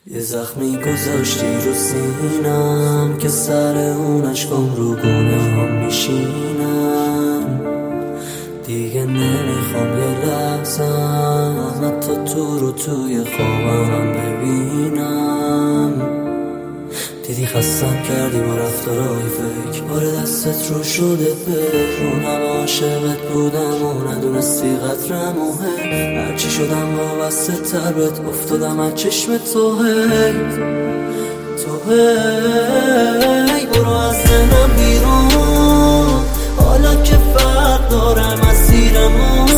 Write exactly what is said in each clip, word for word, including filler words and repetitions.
یه زخمی گذاشتی رو سینم که سر اون عشقم رو گناهم میشینم. دیگه نمیخوام یه لحظم حتی تو رو توی خوابم ببینم. دیدی خستم کردی با رفتارهای فکر، بار دستت رو شده بهرون. همه عاشقت بودم و ندونستی قدرم مهم. هرچی شدم وابسته تر بهت افتادم از چشم تو. هی تو هی برو از ذهنم بیرون، حالا که فرق داره مسیرمون.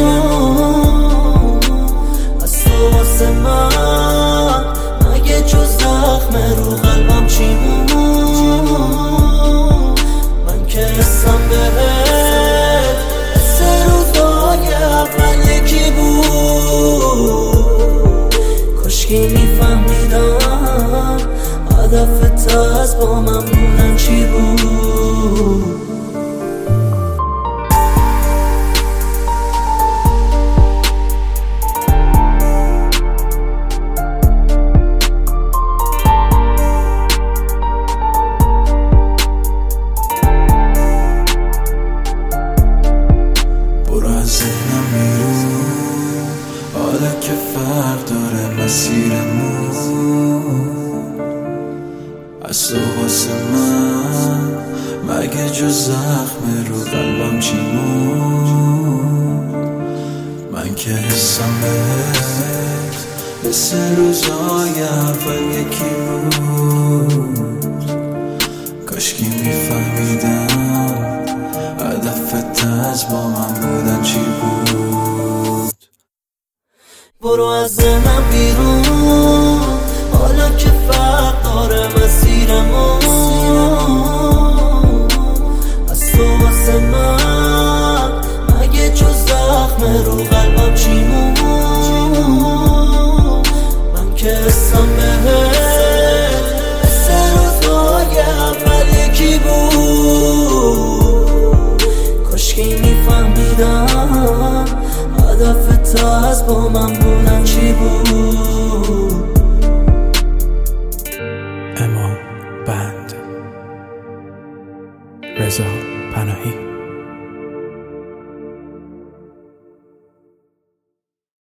از تو واسه من مگه جز زخم رو قلبم چی بود؟ من که حسم بهت سه روزای اول یکی بود. کاشکی میفهمیدم هدفت از با من بودن چی بود. حالا که فرق داره مسیرمون، از تو واسه من مگه جز زخم رو قلبم چی بود؟ من که حسم بهت به سه روزای اول یکی بود. کاشکی میفهمیدم هدفت از با من بودن چی بود. برو از ذهنم بیرون، حالا که فرق داره مسیرمون. از تو واسه من مگه جز زخم رو قلبم چی بود؟ من که حسم بهت سه روزای اول یکی بود. کاشکی میفهمیدم هدفت از با من بودن چی بود. اما بند رضا پناهی.